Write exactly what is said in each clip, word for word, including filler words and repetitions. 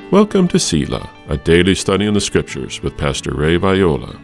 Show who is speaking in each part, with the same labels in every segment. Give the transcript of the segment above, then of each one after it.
Speaker 1: Welcome to Selah, a daily study in the Scriptures with Pastor Ray Viola.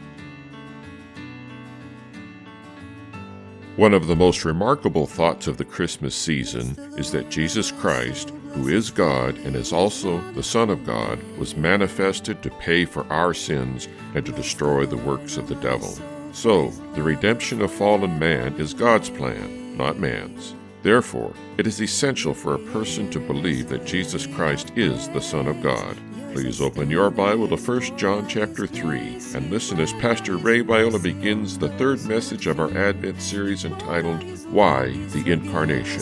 Speaker 1: One of the most remarkable thoughts of the Christmas season is that Jesus Christ, who is God and is also the Son of God, was manifested to pay for our sins and to destroy the works of the devil. So, the redemption of fallen man is God's plan, not man's. Therefore, it is essential for a person to believe that Jesus Christ is the Son of God. Please open your Bible to First John chapter three and listen as Pastor Ray Viola begins the third message of our Advent series entitled, Why the Incarnation?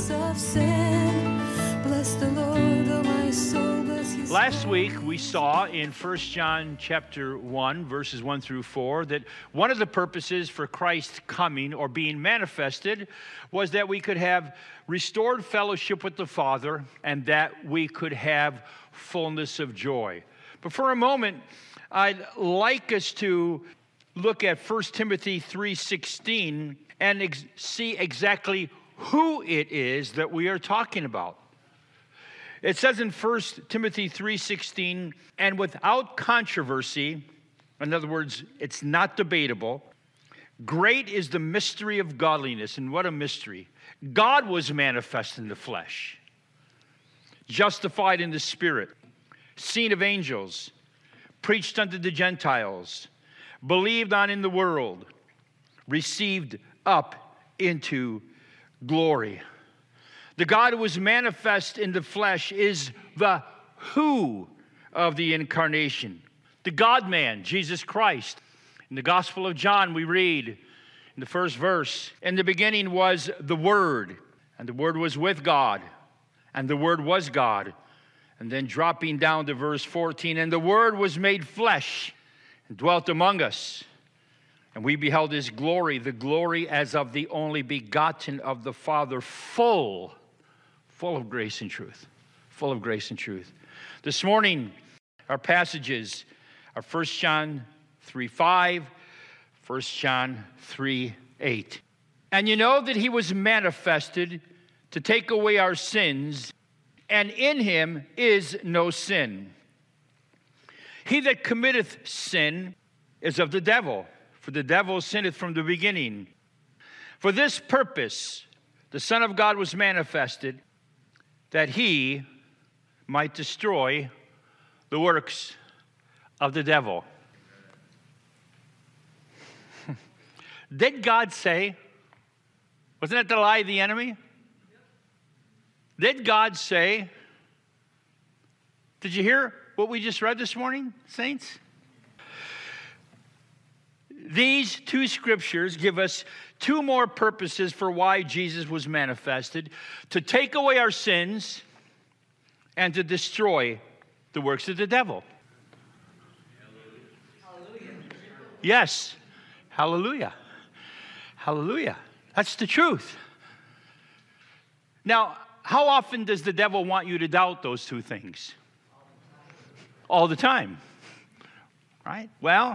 Speaker 2: Last week we saw in First John chapter one, verses one through four, that one of the purposes for Christ coming or being manifested was that we could have restored fellowship with the Father and that we could have fullness of joy. But for a moment, I'd like us to look at First Timothy three sixteen and ex- see exactly who it is that we are talking about. It says in First Timothy three sixteen, and without controversy, in other words, it's not debatable, great is the mystery of godliness. And what a mystery. God was manifest in the flesh, justified in the Spirit, seen of angels, preached unto the Gentiles, believed on in the world, received up into glory. The God who was manifest in the flesh is the who of the incarnation. The God-man, Jesus Christ. In the Gospel of John, we read in the first verse, in the beginning was the Word, and the Word was with God, and the Word was God. And then dropping down to verse fourteen, and the Word was made flesh and dwelt among us. And we beheld His glory, the glory as of the only begotten of the Father, full Full of grace and truth. Full of grace and truth. This morning, our passages are First John three five, First John three eight. And you know that He was manifested to take away our sins, and in Him is no sin. He that committeth sin is of the devil, for the devil sinneth from the beginning. For this purpose, the Son of God was manifested, that He might destroy the works of the devil. Did God say, wasn't that the lie of the enemy? Did God say, did you hear what we just read this morning, saints? These two scriptures give us two more purposes for why Jesus was manifested: to take away our sins and to destroy the works of the devil. Hallelujah. Yes. Hallelujah. Hallelujah. That's the truth. Now, how often does the devil want you to doubt those two things? All the time. Right? Well,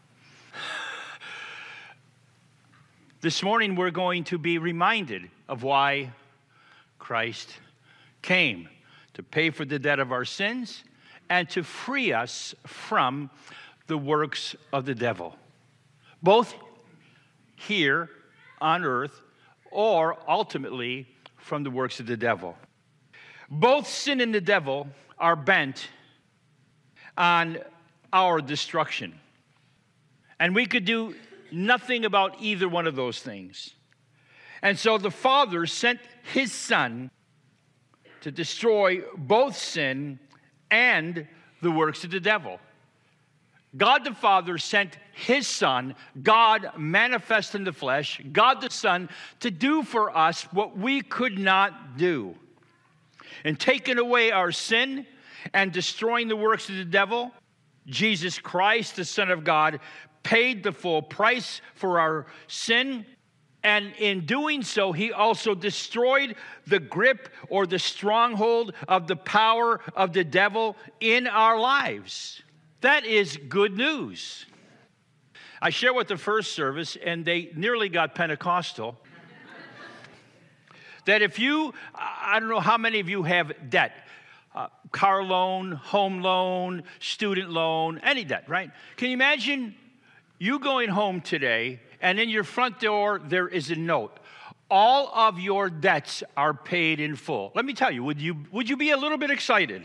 Speaker 2: this morning we're going to be reminded of why Christ came: to pay for the debt of our sins and to free us from the works of the devil, both here on earth or ultimately from the works of the devil. Both sin and the devil are bent on our destruction, and we could do nothing about either one of those things. And so the Father sent His Son to destroy both sin and the works of the devil. God the Father sent His Son, God manifest in the flesh, God the Son, to do for us what we could not do. In taking away our sin and destroying the works of the devil, Jesus Christ, the Son of God, paid the full price for our sin, and in doing so, He also destroyed the grip or the stronghold of the power of the devil in our lives. That is good news. I shared with the first service, and they nearly got Pentecostal, that if you, I don't know how many of you have debt. uh, car loan, home loan, student loan, any debt, right? Can you imagine you going home today and in your front door there is a note? All of your debts are paid in full. Let me tell you, would you, would you be a little bit excited?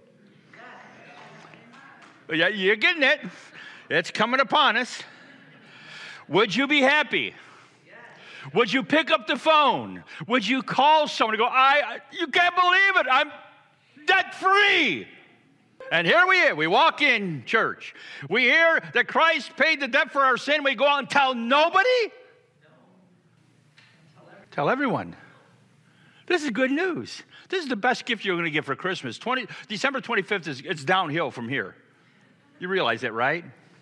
Speaker 2: Yeah, you're getting it. It's coming upon us. Would you be happy? Would you pick up the phone? Would you call someone and go, I, you can't believe it, I'm debt-free. And here we are, we walk in church. We hear that Christ paid the debt for our sin. We go out and tell nobody? No. Tell everyone. This is good news. This is the best gift you're going to get for Christmas. twenty, December twenty-fifth, is it's downhill from here. You realize that, right?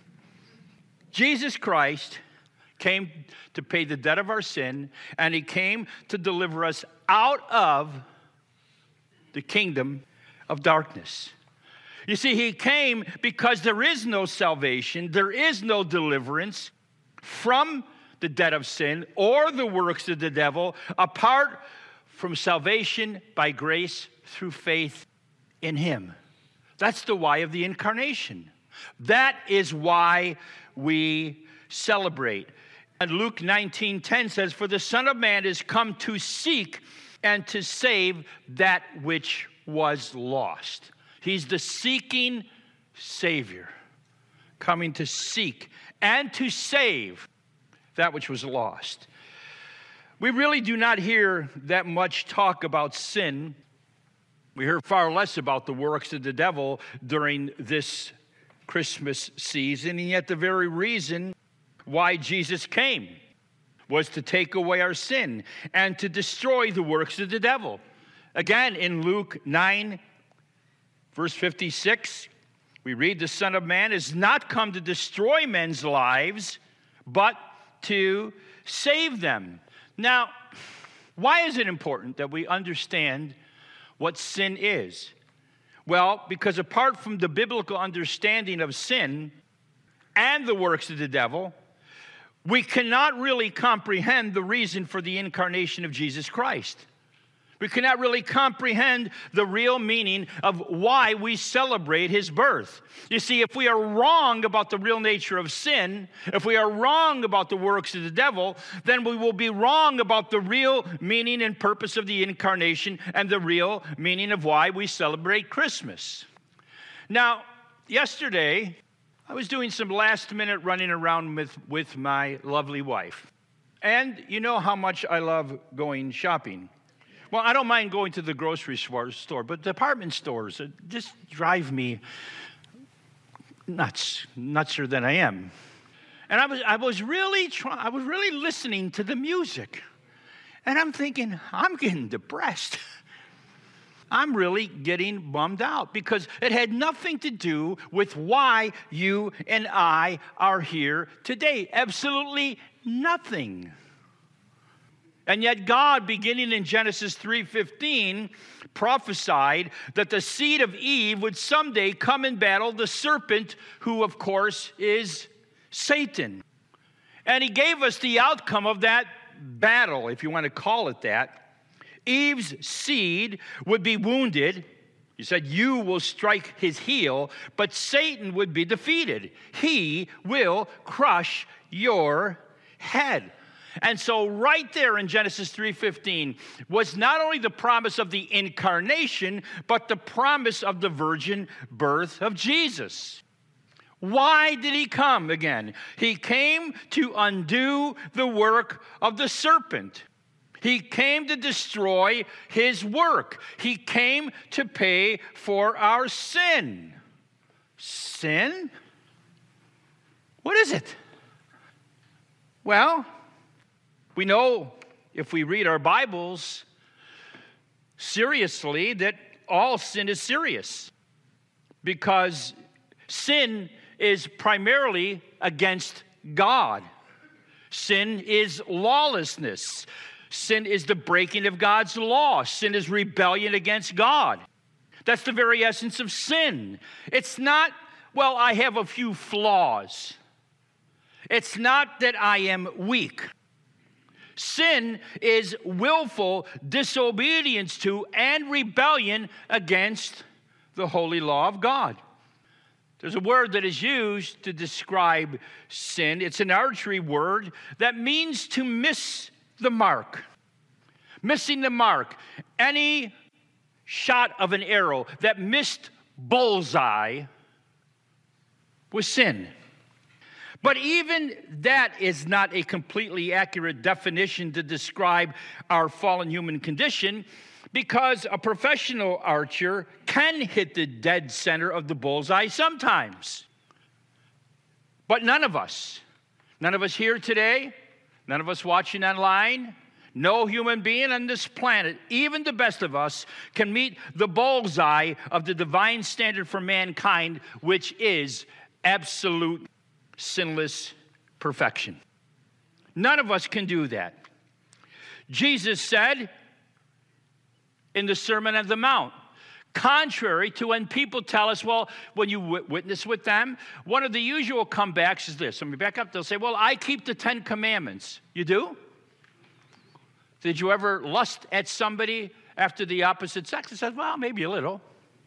Speaker 2: Jesus Christ came to pay the debt of our sin, and he came to deliver us out of the kingdom of darkness. You see, he came because there is no salvation, there is no deliverance from the debt of sin or the works of the devil apart from salvation by grace through faith in him. That's the why of the incarnation. That is why we celebrate. And Luke nineteen ten says, for the Son of Man is come to seek and to save that which was lost. He's the seeking Savior, coming to seek and to save that which was lost. We really do not hear that much talk about sin. We hear far less about the works of the devil during this Christmas season, and yet the very reason why Jesus came was to take away our sin and to destroy the works of the devil. Again, in Luke nine, verse fifty-six, we read, the Son of Man is not come to destroy men's lives, but to save them. Now, why is it important that we understand what sin is? Well, because apart from the biblical understanding of sin and the works of the devil, we cannot really comprehend the reason for the incarnation of Jesus Christ. We cannot really comprehend the real meaning of why we celebrate his birth. You see, if we are wrong about the real nature of sin, if we are wrong about the works of the devil, then we will be wrong about the real meaning and purpose of the incarnation and the real meaning of why we celebrate Christmas. Now, yesterday, I was doing some last-minute running around with, with my lovely wife. And you know how much I love going shopping. Well, I don't mind going to the grocery store, but department stores just drive me nuts, nutser than I am. And I was, I was really trying, I was really listening to the music. And I'm thinking, I'm getting depressed. I'm really getting bummed out because it had nothing to do with why you and I are here today. Absolutely nothing. And yet God, beginning in Genesis three fifteen, prophesied that the seed of Eve would someday come and battle the serpent, who, of course, is Satan. And he gave us the outcome of that battle, if you want to call it that. Eve's seed would be wounded. He said, you will strike his heel, but Satan would be defeated. He will crush your head. And so right there in Genesis three fifteen was not only the promise of the incarnation, but the promise of the virgin birth of Jesus. Why did he come again? He came to undo the work of the serpent. He came to destroy his work. He came to pay for our sin. Sin? What is it? Well, we know if we read our Bibles seriously that all sin is serious, because sin is primarily against God. Sin is lawlessness. Sin is the breaking of God's law. Sin is rebellion against God. That's the very essence of sin. It's not, well, I have a few flaws. It's not that I am weak. Sin is willful disobedience to and rebellion against the holy law of God. There's a word that is used to describe sin. It's an archery word that means to miss the mark. Missing the mark. Any shot of an arrow that missed bullseye was sin. But even that is not a completely accurate definition to describe our fallen human condition, because a professional archer can hit the dead center of the bullseye sometimes. But none of us, none of us here today, none of us watching online, no human being on this planet, even the best of us, can meet the bullseye of the divine standard for mankind, which is absolute sinless perfection. None of us can do that. Jesus said in the Sermon on the Mount, contrary to when people tell us, well, when you w- witness with them, one of the usual comebacks is this. Let me back up. They'll say, well, I keep the Ten Commandments. You do? Did you ever lust at somebody after the opposite sex? It says, well, maybe a little.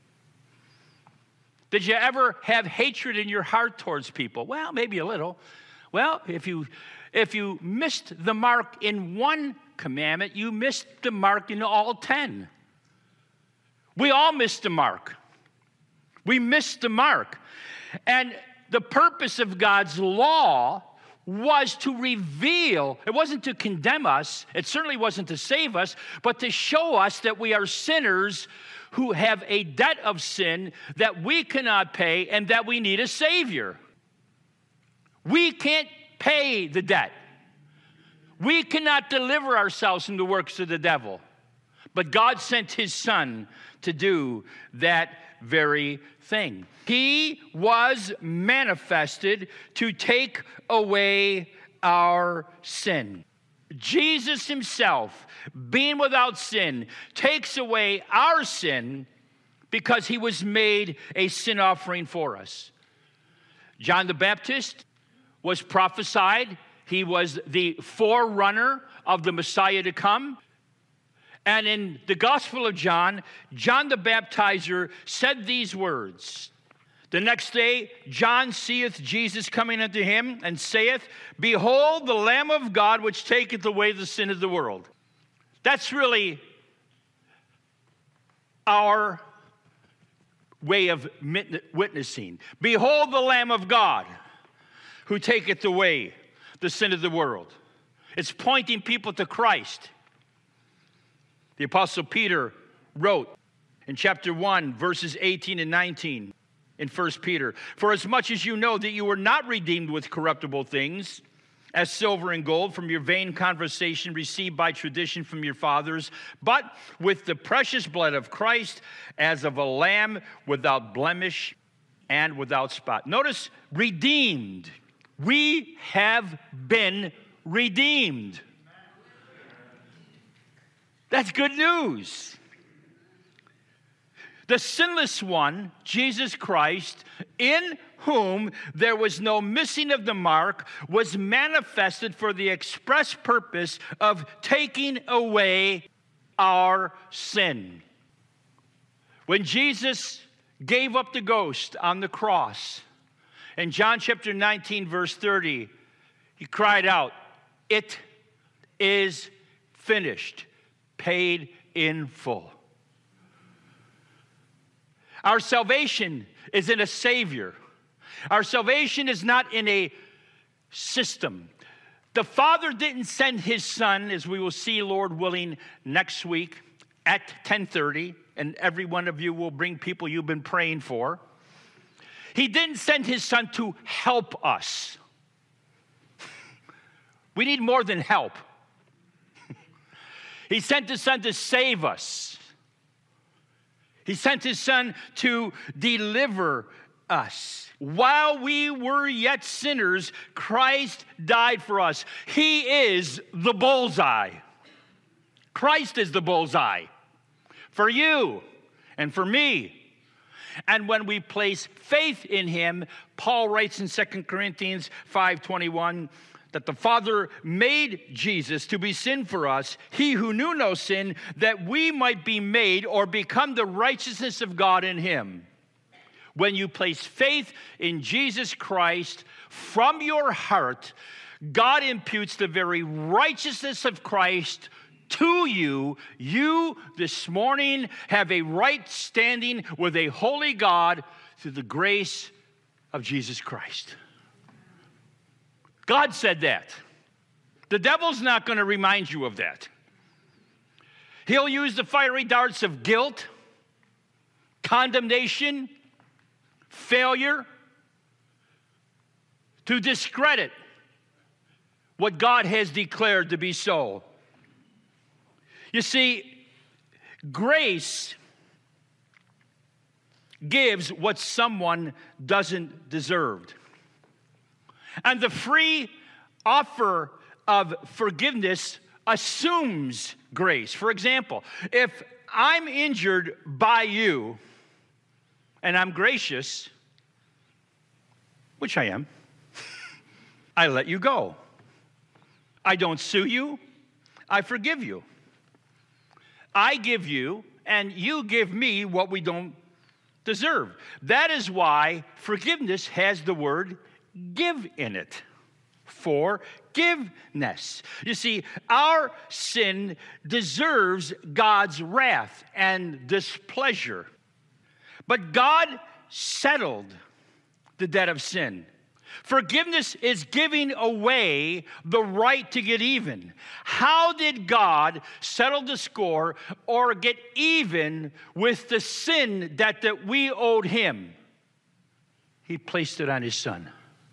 Speaker 2: Did you ever have hatred in your heart towards people? Well, maybe a little. Well, if you if you missed the mark in one commandment, you missed the mark in all ten. We all missed the mark. We missed the mark. And the purpose of God's law was to reveal, it wasn't to condemn us, it certainly wasn't to save us, but to show us that we are sinners who have a debt of sin that we cannot pay and that we need a Savior. We can't pay the debt. We cannot deliver ourselves from the works of the devil. But God sent his Son to do that very thing. He was manifested to take away our sin. Jesus himself, being without sin, takes away our sin because he was made a sin offering for us. John the Baptist was prophesied. He was the forerunner of the Messiah to come. And in the Gospel of John, John the Baptizer said these words. The next day, John seeth Jesus coming unto him, and saith, Behold, the Lamb of God, which taketh away the sin of the world. That's really our way of witnessing. Behold, the Lamb of God, who taketh away the sin of the world. It's pointing people to Christ. The Apostle Peter wrote in chapter one, verses eighteen and nineteen in First Peter, For as much as you know that you were not redeemed with corruptible things, as silver and gold from your vain conversation received by tradition from your fathers, but with the precious blood of Christ, as of a lamb without blemish and without spot. Notice, redeemed. We have been redeemed. That's good news. The sinless one, Jesus Christ, in whom there was no missing of the mark, was manifested for the express purpose of taking away our sin. When Jesus gave up the ghost on the cross, in John chapter nineteen, verse thirty, he cried out, It is finished. Paid in full. Our salvation is in a Savior. Our salvation is not in a system. The Father didn't send his Son, as we will see, Lord willing, next week at ten thirty, and every one of you will bring people you've been praying for. He didn't send his Son to help us. We need more than help. He sent his Son to save us. He sent his Son to deliver us. While we were yet sinners, Christ died for us. He is the bullseye. Christ is the bullseye for you and for me. And when we place faith in him, Paul writes in Second Corinthians five twenty-one, that the Father made Jesus to be sin for us, he who knew no sin, that we might be made or become the righteousness of God in him. When you place faith in Jesus Christ from your heart, God imputes the very righteousness of Christ to you. You this morning have a right standing with a holy God through the grace of Jesus Christ. God said that. The devil's not going to remind you of that. He'll use the fiery darts of guilt, condemnation, failure to discredit what God has declared to be so. You see, grace gives what someone doesn't deserve. And the free offer of forgiveness assumes grace. For example, if I'm injured by you and I'm gracious, which I am, I let you go. I don't sue you. I forgive you. I give you and you give me what we don't deserve. That is why forgiveness has the word give in it. Forgiveness. You see, our sin deserves God's wrath and displeasure. But God settled the debt of sin. Forgiveness is giving away the right to get even. How did God settle the score or get even with the sin that, that we owed him? He placed it on his son.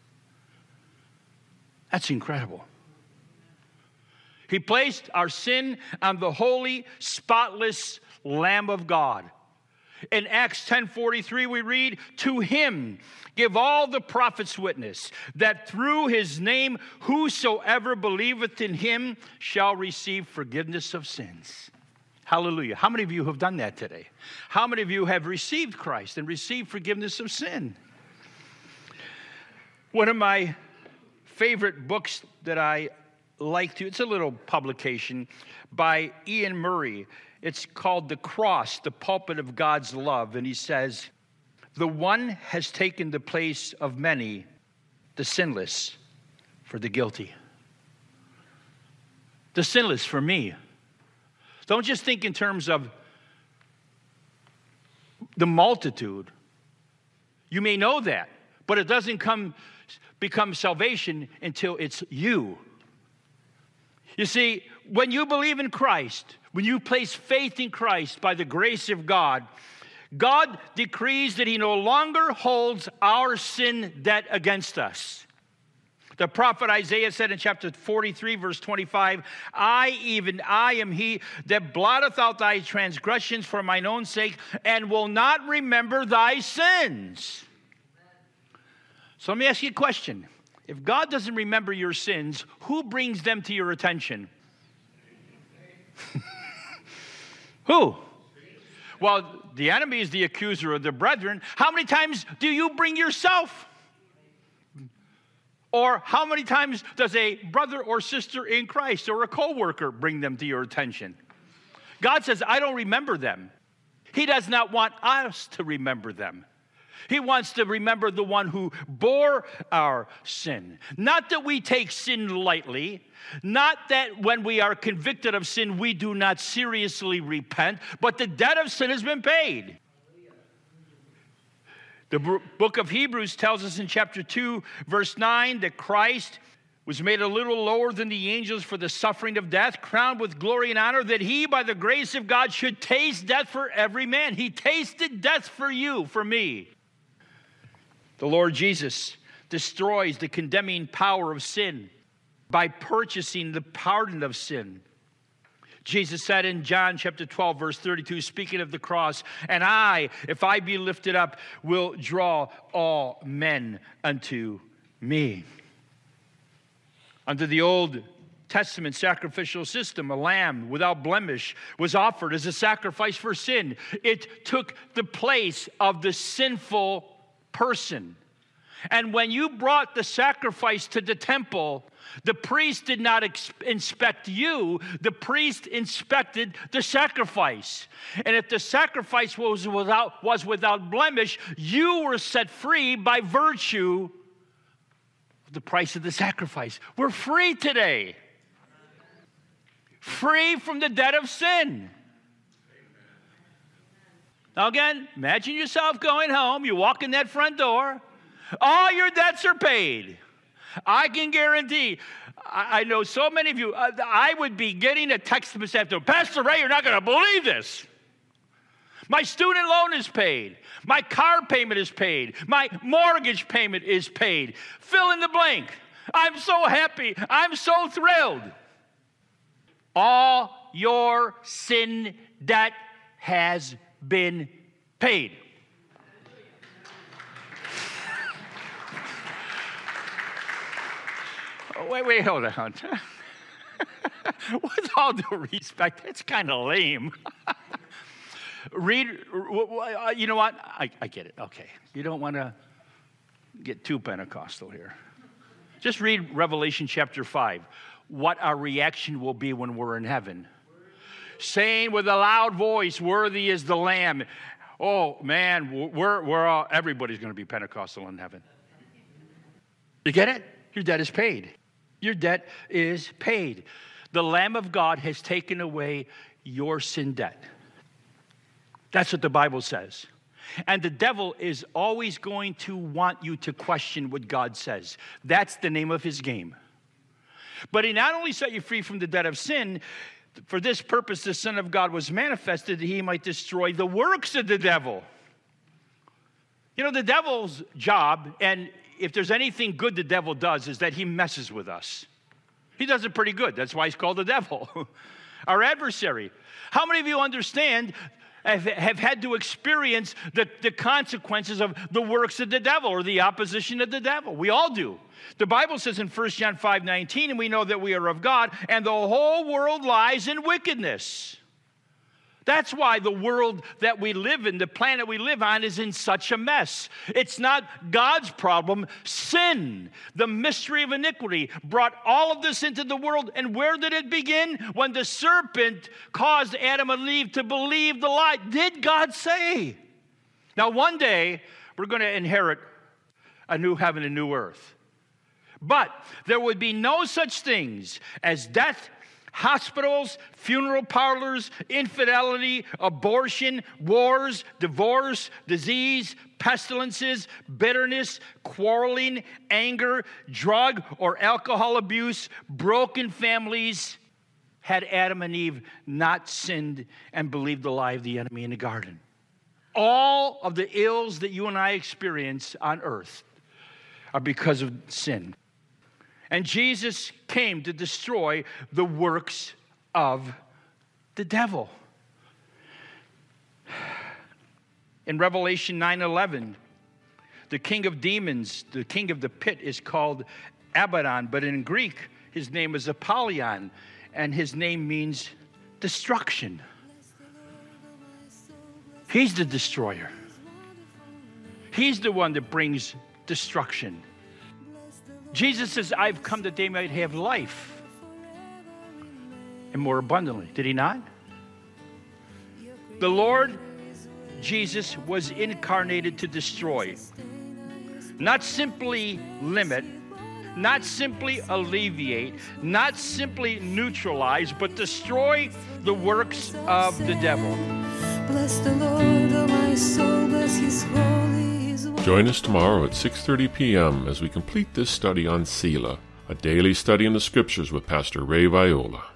Speaker 2: That's incredible. He placed our sin on the holy, spotless Lamb of God. In Acts ten forty-three, we read, "To him give all the prophets witness, that through his name whosoever believeth in him shall receive forgiveness of sins." Hallelujah. How many of you have done that today? How many of you have received Christ and received forgiveness of sin? One of my favorite books that I like to, it's a little publication by Ian Murray. It's called The Cross, the Pulpit of God's Love. And he says, "The one has taken the place of many, the sinless for the guilty." The sinless for me. Don't just think in terms of the multitude. You may know that, but it doesn't come become salvation until it's you. You see, when you believe in Christ, when you place faith in Christ by the grace of God, God decrees that he no longer holds our sin debt against us. The prophet Isaiah said in chapter forty-three, verse twenty-five, "I, even I, am he that blotteth out thy transgressions for mine own sake, and will not remember thy sins." So let me ask you a question. If God doesn't remember your sins, who brings them to your attention? Who? Well, the enemy is the accuser of the brethren. How many times do you bring yourself? Or how many times does a brother or sister in Christ or a co-worker bring them to your attention? God says, I don't remember them. He does not want us to remember them. He wants to remember the one who bore our sin. Not that we take sin lightly, not that when we are convicted of sin, we do not seriously repent, but the debt of sin has been paid. The book of Hebrews tells us in chapter two, verse nine, that Christ was made a little lower than the angels for the suffering of death, crowned with glory and honor, that he, by the grace of God, should taste death for every man. He tasted death for you, for me. The Lord Jesus destroys the condemning power of sin by purchasing the pardon of sin. Jesus said in John chapter twelve, verse thirty-two, speaking of the cross, "And I, if I be lifted up, will draw all men unto me." Under the Old Testament sacrificial system, a lamb without blemish was offered as a sacrifice for sin. It took the place of the sinful person. And when you brought the sacrifice to the temple, The priest did not ex- inspect you. The priest inspected the sacrifice. And if the sacrifice was without, was without blemish, you were set free by virtue of the price of the sacrifice. We're free today. Free from the debt of sin. Now again, imagine yourself going home. You walk in that front door. All your debts are paid. I can guarantee, I, I know so many of you, uh, I would be getting a text this afternoon. Pastor Ray, you're not going to believe this. My student loan is paid. My car payment is paid. My mortgage payment is paid. Fill in the blank. I'm so happy. I'm so thrilled. All your sin debt has been paid. Oh, wait, wait, hold on. With all due respect, that's kind of lame. Read, you know what? I, I get it. Okay. You don't want to get too Pentecostal here. Just read Revelation chapter five. What our reaction will be when we're in heaven. Saying with a loud voice, worthy is the Lamb. Oh, man, we're, we're all, everybody's going to be Pentecostal in heaven. You get it? Your debt is paid. Your debt is paid. The Lamb of God has taken away your sin debt. That's what the Bible says. And the devil is always going to want you to question what God says. That's the name of his game. But he not only set you free from the debt of sin, for this purpose the Son of God was manifested that he might destroy the works of the devil. You know, the devil's job, and if there's anything good the devil does, is that he messes with us. He does it pretty good. That's why he's called the devil. Our adversary. How many of you understand, have, have had to experience the, the consequences of the works of the devil or the opposition of the devil? We all do. The Bible says in First John five nineteen, and we know that we are of God, and the whole world lies in wickedness. That's why the world that we live in, the planet we live on, is in such a mess. It's not God's problem. Sin, the mystery of iniquity, brought all of this into the world. And where did it begin? When the serpent caused Adam and Eve to believe the lie. Did God say? Now, one day, we're going to inherit a new heaven and new earth. But there would be no such things as death, hospitals, funeral parlors, infidelity, abortion, wars, divorce, disease, pestilences, bitterness, quarreling, anger, drug or alcohol abuse, broken families, had Adam and Eve not sinned and believed the lie of the enemy in the garden. All of the ills that you and I experience on earth are because of sin. And Jesus came to destroy the works of the devil. In Revelation nine eleven, the king of demons, the king of the pit, is called Abaddon, but in Greek, his name is Apollyon, and his name means destruction. He's the destroyer. He's the one that brings destruction. Jesus says, I've come that they might have life, and more abundantly. Did he not? The Lord Jesus was incarnated to destroy, not simply limit, not simply alleviate, not simply neutralize, but destroy the works of the devil.
Speaker 3: Bless the Lord, oh my soul, bless his holy.
Speaker 1: Join us tomorrow at six thirty p.m. as we complete this study on Selah, a daily study in the Scriptures with Pastor Ray Viola.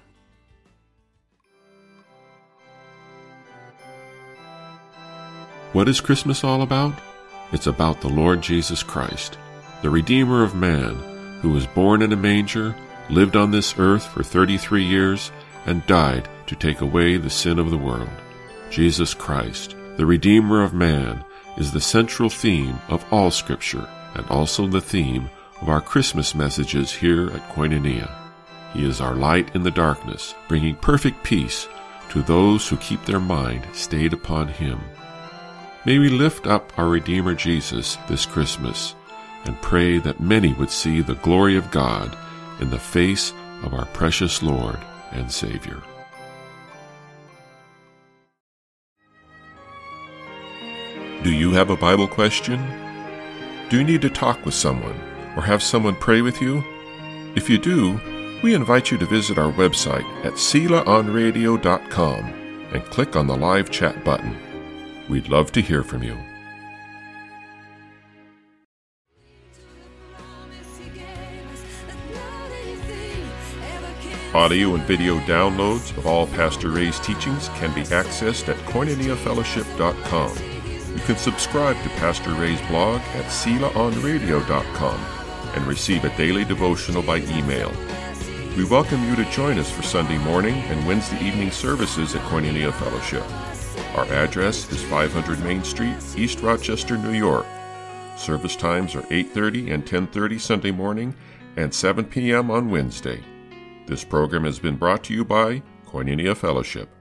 Speaker 1: What is Christmas all about? It's about the Lord Jesus Christ, the Redeemer of man, who was born in a manger, lived on this earth for thirty-three years, and died to take away the sin of the world. Jesus Christ, the Redeemer of man, is the central theme of all Scripture and also the theme of our Christmas messages here at Koinonia. He is our light in the darkness, bringing perfect peace to those who keep their mind stayed upon Him. May we lift up our Redeemer Jesus this Christmas and pray that many would see the glory of God in the face of our precious Lord and Savior. Do you have a Bible question? Do you need to talk with someone or have someone pray with you? If you do, we invite you to visit our website at selah on radio dot com and click on the live chat button. We'd love to hear from you. Audio and video downloads of all Pastor Ray's teachings can be accessed at koinonia fellowship dot com. You can subscribe to Pastor Ray's blog at selah on radio dot com and receive a daily devotional by email. We welcome you to join us for Sunday morning and Wednesday evening services at Koinonia Fellowship. Our address is five hundred Main Street, East Rochester, New York. Service times are eight thirty and ten thirty Sunday morning and seven p.m. on Wednesday. This program has been brought to you by Koinonia Fellowship.